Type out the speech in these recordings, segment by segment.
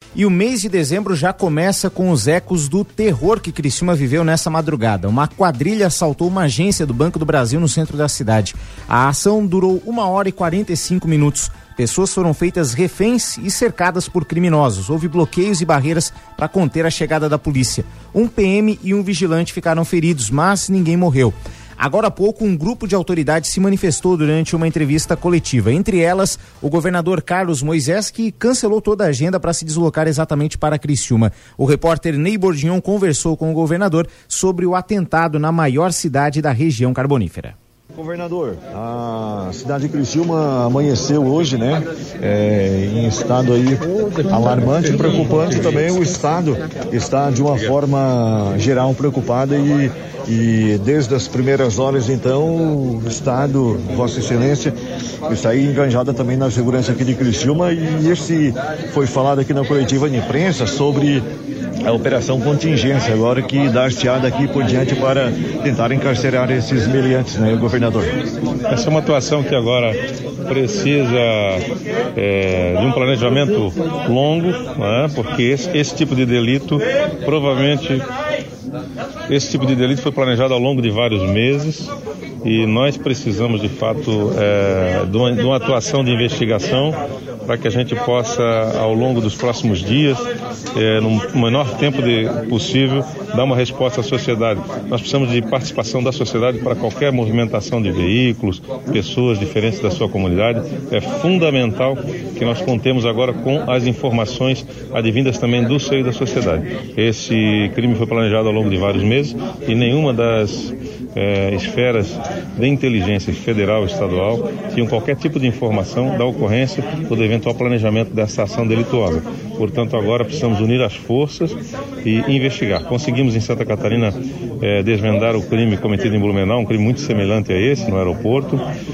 E o mês de dezembro já começa com os ecos do terror que Criciúma viveu nessa madrugada. Uma quadrilha assaltou uma agência do Banco do Brasil no centro da cidade. A ação durou 1h45. Pessoas foram feitas reféns e cercadas por criminosos. Houve bloqueios e barreiras para conter a chegada da polícia. Um PM e um vigilante ficaram feridos, mas ninguém morreu. Agora há pouco, um grupo de autoridades se manifestou durante uma entrevista coletiva. Entre elas, o governador Carlos Moisés, que cancelou toda a agenda para se deslocar exatamente para Criciúma. O repórter Ney Bordignon conversou com o governador sobre o atentado na maior cidade da região carbonífera. Governador, a cidade de Criciúma amanheceu hoje, né, em estado aí alarmante e preocupante também. O estado está de uma forma geral preocupado e desde as primeiras horas, então, o estado, Vossa Excelência, está aí enganjada também na segurança aqui de Criciúma, e esse foi falado aqui na coletiva de imprensa sobre a operação contingência, agora que dar-se-á daqui por diante para tentar encarcerar esses meliantes, né, governador? Essa é uma atuação que agora precisa de um planejamento longo, né, porque esse tipo de delito provavelmente... Esse tipo de delito foi planejado ao longo de vários meses e nós precisamos, de fato, de uma atuação de investigação para que a gente possa, ao longo dos próximos dias, no menor tempo possível, dar uma resposta à sociedade. Nós precisamos de participação da sociedade para qualquer movimentação de veículos, pessoas diferentes da sua comunidade. É fundamental que nós contemos agora com as informações advindas também do seio da sociedade. Esse crime foi planejado ao longo de vários meses e nenhuma das esferas de inteligência federal e estadual tinham qualquer tipo de informação da ocorrência ou do eventual planejamento dessa ação delituosa. Portanto, agora precisamos unir as forças e investigar. Conseguimos em Santa Catarina desvendar o crime cometido em Blumenau, um crime muito semelhante a esse, no aeroporto,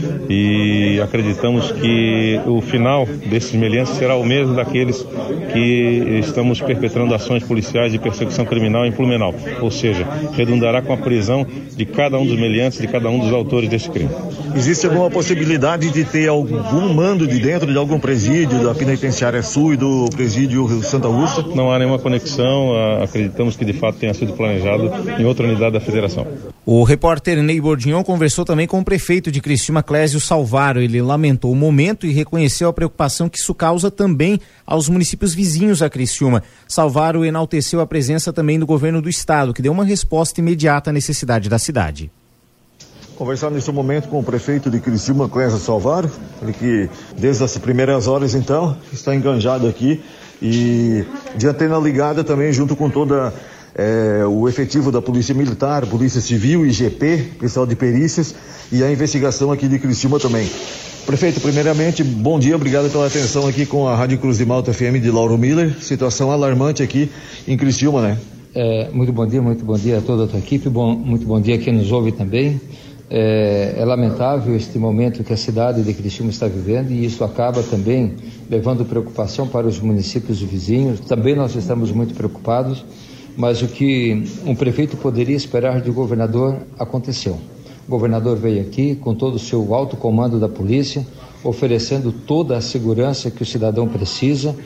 e acreditamos que o final desses meliantes será o mesmo daqueles que estamos perpetrando ações policiais de persecução criminal em Blumenau, ou seja, redundará com a prisão de cada um dos meliantes, de cada um dos autores desse crime. Existe alguma possibilidade de ter algum mando de dentro de algum presídio da Penitenciária Sul e do presídio Santa Lúcia? Não há nenhuma conexão, acreditamos que de fato tenha sido planejado em outra unidade da federação. O repórter Ney Bordignon conversou também com o prefeito de Criciúma, Clésio Salvaro. Ele lamentou o momento e reconheceu a preocupação que isso causa também aos municípios vizinhos a Criciúma. Salvaro enalteceu a presença também do governo do estado, que deu uma resposta imediata à necessidade da cidade. Conversar nesse momento com o prefeito de Criciúma, Clésio Salvaro, ele que desde as primeiras horas então está enganjado aqui e de antena ligada também junto com toda o efetivo da Polícia Militar, Polícia Civil, IGP, pessoal de perícias e a investigação aqui de Criciúma também. Prefeito, primeiramente, bom dia, obrigado pela atenção aqui com a Rádio Cruz de Malta FM de Lauro Miller, situação alarmante aqui em Criciúma, né? Muito bom dia a toda a tua equipe, muito bom dia a quem nos ouve também. É lamentável este momento que a cidade de Criciúma está vivendo e isso acaba também levando preocupação para os municípios vizinhos. Também nós estamos muito preocupados, mas o que um prefeito poderia esperar de governador aconteceu. O governador veio aqui com todo o seu alto comando da polícia, oferecendo toda a segurança que o cidadão precisa.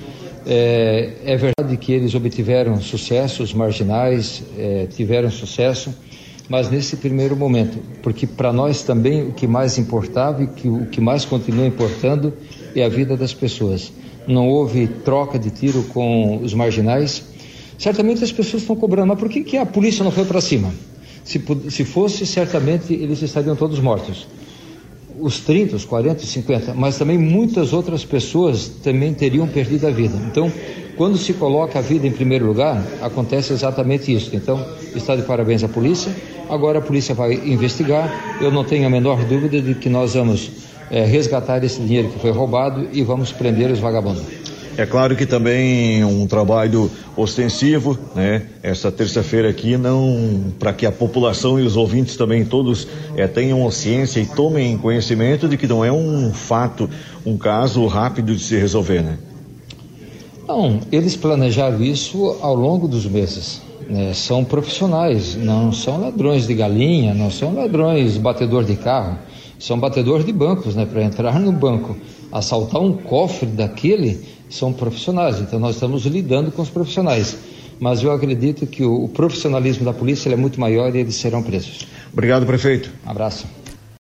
É verdade que eles obtiveram sucesso, os marginais tiveram sucesso, mas nesse primeiro momento, porque para nós também o que mais importava e o que mais continua importando é a vida das pessoas. Não houve troca de tiro com os marginais. Certamente as pessoas estão cobrando, mas por que a polícia não foi para cima? Se fosse, certamente eles estariam todos mortos. Os 30, os 40, os 50, mas também muitas outras pessoas também teriam perdido a vida. Então, quando se coloca a vida em primeiro lugar, acontece exatamente isso. Então, está de parabéns à polícia. Agora a polícia vai investigar. Eu não tenho a menor dúvida de que nós vamos resgatar esse dinheiro que foi roubado e vamos prender os vagabundos. É claro que também um trabalho ostensivo, né? Essa terça-feira aqui, não, para que a população e os ouvintes também todos tenham ciência e tomem conhecimento de que não é um fato, um caso rápido de se resolver, né? Não, eles planejaram isso ao longo dos meses, né? São profissionais, não são ladrões de galinha, não são ladrões batedor de carro. são batedores de bancos, né? Para entrar no banco, assaltar um cofre daquele, são profissionais. Então nós estamos lidando com os profissionais. Mas eu acredito que o profissionalismo da polícia é muito maior e eles serão presos. Obrigado, prefeito. Um abraço.